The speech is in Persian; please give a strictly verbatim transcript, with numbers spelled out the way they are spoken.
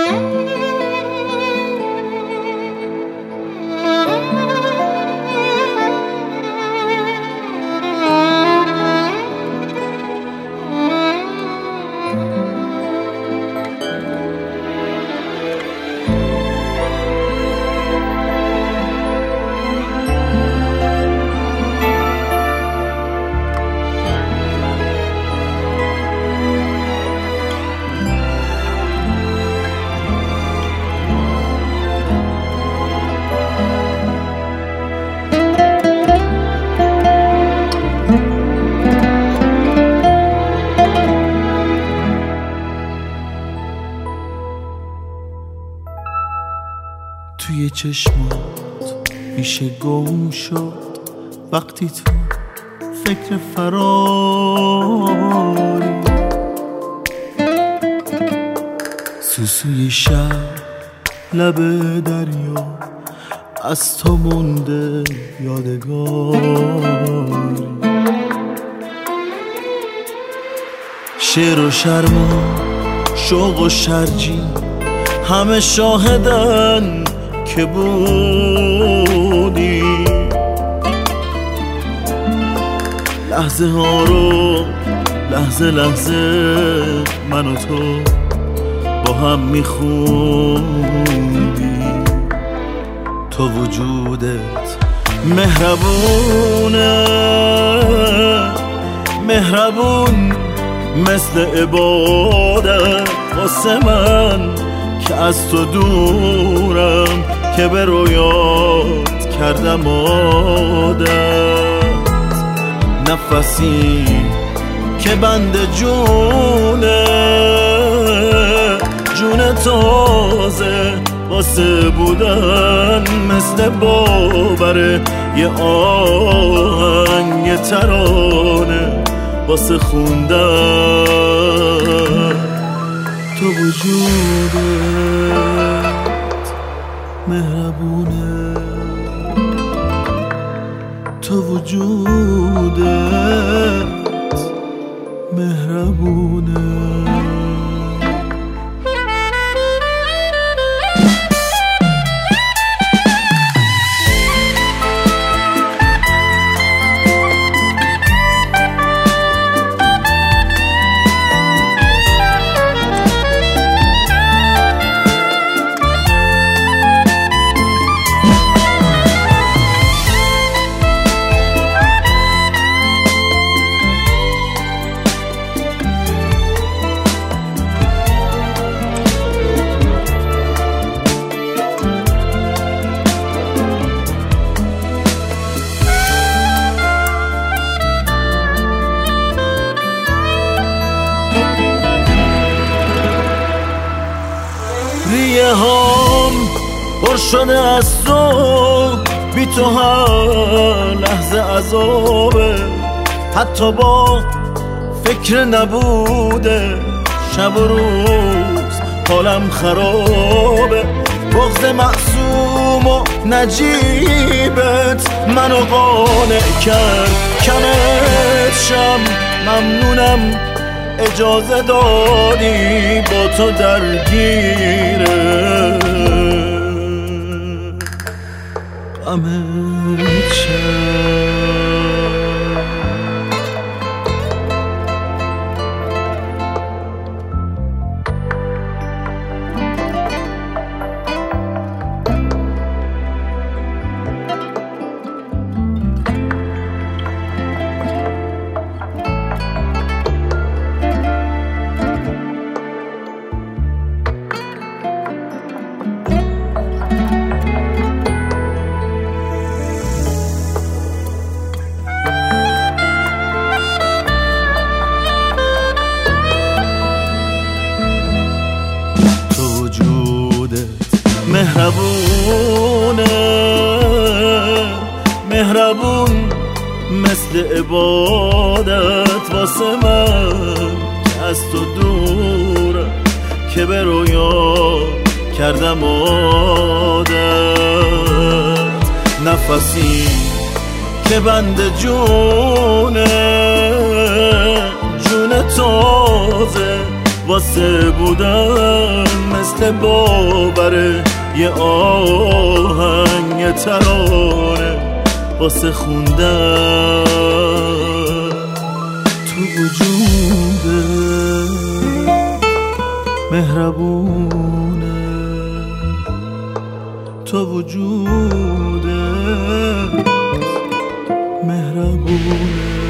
توی چشمات میشه گم شد وقتی تو فکر فراری، سوسوی شب لب دریا از تو مونده یادگاری، شعر و شرما شوق و شرجی همه شاهدن که بودی، لحظه ها رو لحظه لحظه من و تو با هم میخوندی. تو وجودت مهربونه مهربون مثل عبادت واسه من که از تو دورم، که به رویات کردم عادت، نفسی که بند جونه جون تازه واسه بودن، مثل باوره یه آهنگ ترانه واسه خوندن. تو وجودت مهربونه، تو وجودت مهربونه. ریه هام پر شده از تو، بی تو هر لحظه عذابه، حتی با فکر نبوده شب و روز حالم خرابه. بغض معصوم و نجیبت منو قانع کرد، کمت شم ممنونم اجازه دادی با تو درگیره غمت شم. مهربونه مهربون مثل عبادت واسه من که از تو دورم، که به رویا کردم عادت، نفسی که بند جونه جون تازه واسه بودن، مثل یه باوره، یه آهنگ، یه ترانه واسه خوندن تو وجوده، مهربونه تو وجوده، مهربونه.